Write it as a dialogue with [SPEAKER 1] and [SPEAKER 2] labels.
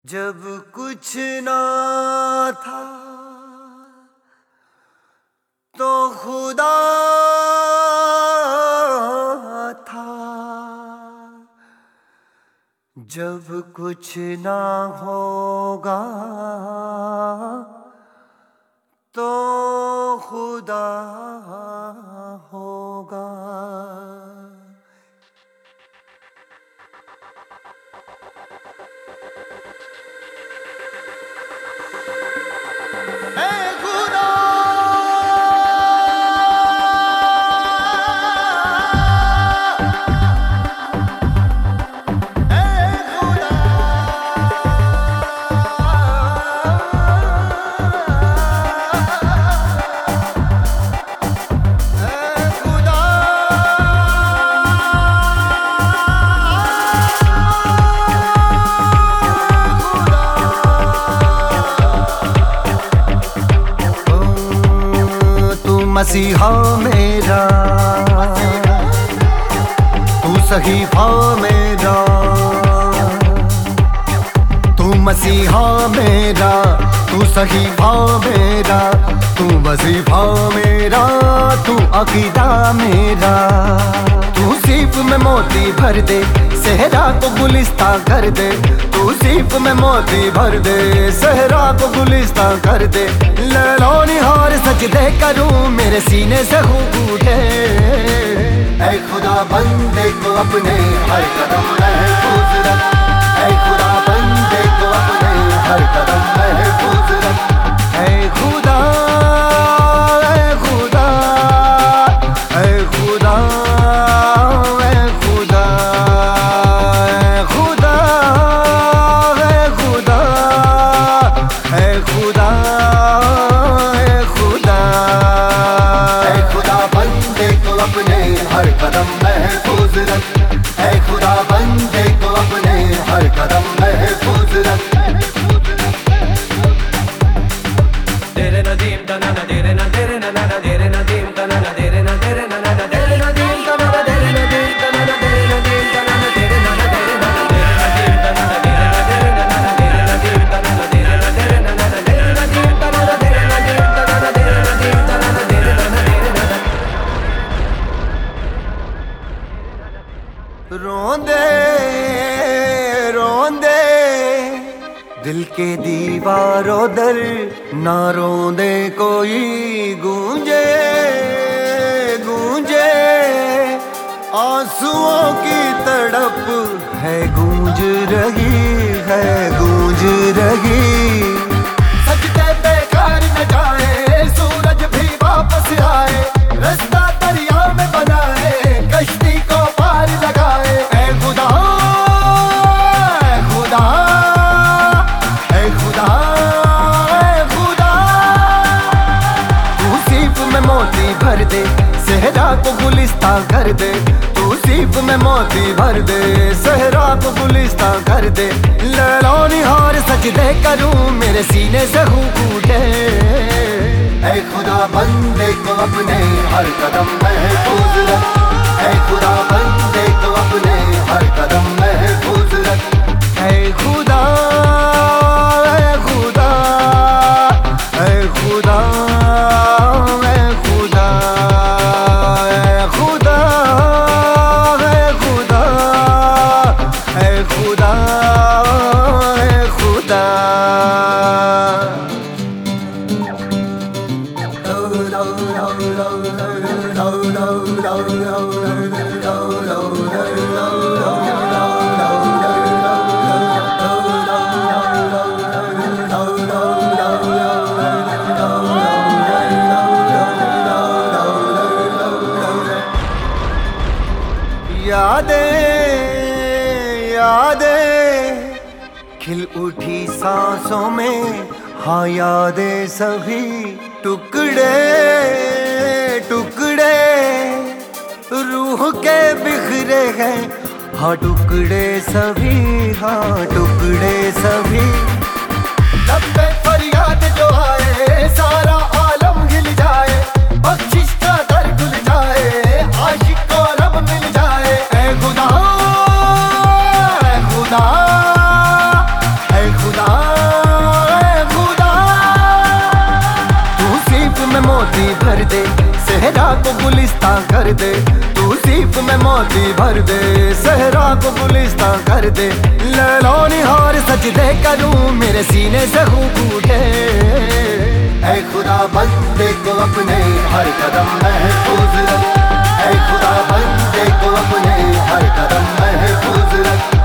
[SPEAKER 1] जब कुछ ना था तो खुदा था, जब कुछ ना होगा तो खुदा होगा। मसीहा मेरा तू सहीफा मेरा, तू मसीहा मेरा, तू सहीफा मेरा, तू वजीफा मेरा, तू अकीदा मेरा। तू सीप में मोती भर दे, सहरा को गुलिस्ता कर दे। तू सीप में मोती भर दे, सहरा को गुलिस्ता कर दे। लैला निहार सजदे करूं, मेरे सीने से खूब उठे। ऐ खुदा बंदे को अपने हर कदम महफूज रख, ऐ खुदा बंदे को अपने हर कदम महफूज रख। ऐ खुदा, ऐ खुदा, ऐ खुदा, ऐ खुदा, ऐ खुदा, ऐ खुदा, ऐ खुदा, ऐ खुदा, ऐ खुदा बंदे को अपने हर कदम महफूज रख। ऐ खुदा बंदे को अपने हर कदम महफूज रख।
[SPEAKER 2] तेरे नदीम तना ना तेरे ना तेरे ना ना तेरे नदीम तना ना तेरे ना तेरे ना ना तेरे नदीम तना ना तेरे नदीम तना ना तेरे नदीम तना ना तेरे ना तेरे ना तेरे नदीम तना ना तेरे ना तेरे ना तेरे नदीम तना ना तेरे ना तेरे ना तेरे नदीम तना ना तेरे नदीम तना ना तेरे नदीम तना ना तेरे ना तेरे ना।
[SPEAKER 1] रोंदे रोंदे दिल के दीवारों दर, ना रोंदे कोई गूंजे गूंजे। आंसुओं की तड़प है गूंज रही, है गूंज रही। सजदे बेकार न जाए, सूरज भी वापस आए। रास्ता दरिया में बनाए, कश्ती को पार लगाए। ऐ खुदा, ऐ खुदा, ऐ खुदा, ऐ खुदा। तू सीप में मोती भर दे, सहरा को गुलिस्ता कर दे। तू सीप में मोती भर दे, सहरा को गुलिस्ता कर दे। लैला निहार सजदे करूं, मेरे सीने से खूब उठे। ऐ खुदा बंदे को अपने हर कदम महफूज रख। ऐ खुदा बंदे को अपने हर कदम महफूज रख। ऐ खुदा, ऐ खुदा, ऐ खुदा, ऐ खुदा, ऐ खुदा, ऐ खुदा, ऐ खुदा, ऐ खुदा। यादें यादें खिल उठी सांसों में, हाँ यादें सभी टुकड़े टुकड़े रूह के बिखरे हैं। हाँ टुकड़े सभी, हाँ टुकड़े सभी। लब पे फरियाद जो आए, सारा आलम हिल जाए। बख्शिश का दर खुल जाए, आशिक को रब मिल जाए। ऐ खुदा, ऐ खुदा, ऐ खुदा, को गुलिस्तां कर दे, तू सीप में मोती भर दे। सहरा को गुलिस्तां कर दे, लैला निहार सजदे करूं मेरे सीने से खूब उठे। ऐ खुदा बंदे को अपने हर कदम महफूज रख, ऐ खुदा बंदे को अपने हर कदम महफूज रख।